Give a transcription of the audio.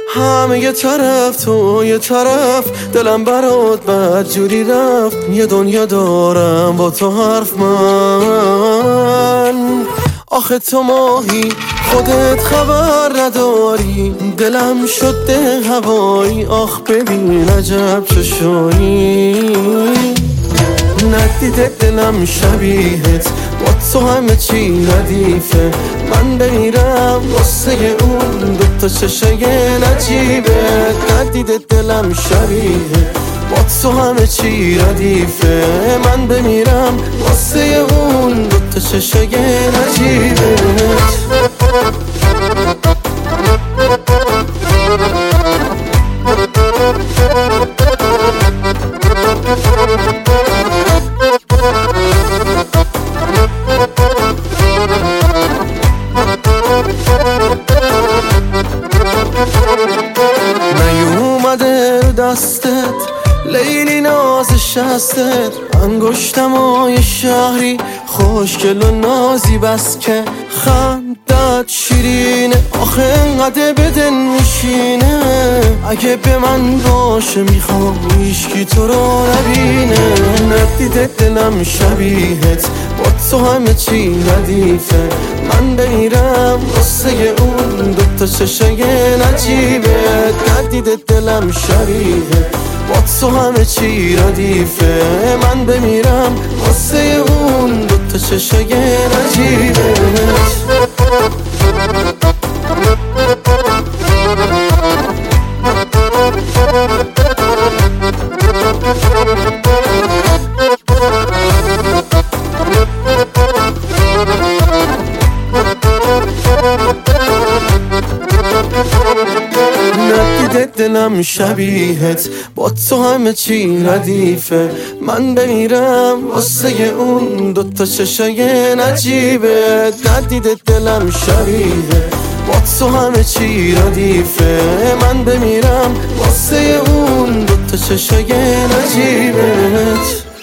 همه یه طرف تو یه طرف، دلم برات بد جوری رفت. یه دنیا دارم با تو حرف من. آخه تو ماهی خودت خبر نداری، دلم شده هوایی. آخ ببین عجب چشایی، ندیده دلم شبیهت، با تو همه چی ردیفه. من بمیرم واسه اون دوتا چشای نجیبت. ندیده دلم شبیهت، با تو همه چی ردیفه. من بمیرم واسه اون دوتا چشای نجیبت. نیومده دستت لیلی ناز شستت، انگشتمای شهری خوشگل و نازی، بس که خندت شیرینه. آخه انقدر بدن میشینه، اگه به من باشه میخوام هیچکی تو رو نبینه. ندیده دلم شبیهت، با تو همه چی ردیفه. من بمیرم واسه اون دوتا چشای نجیبت. ندیده دلم شبیهت، با تو همه چی ردیفه. من بمیرم واسه اون دوتا چشای نجیبت. ندیده دلم شبیهت، با تو همه چی ردیفه. من بمیرم واسه اون دوتا چشای نجیبت. ندیده دلم شبیهت، با تو همه چی ردیفه. من بمیرم واسه اون دوتا چشای نجیبت.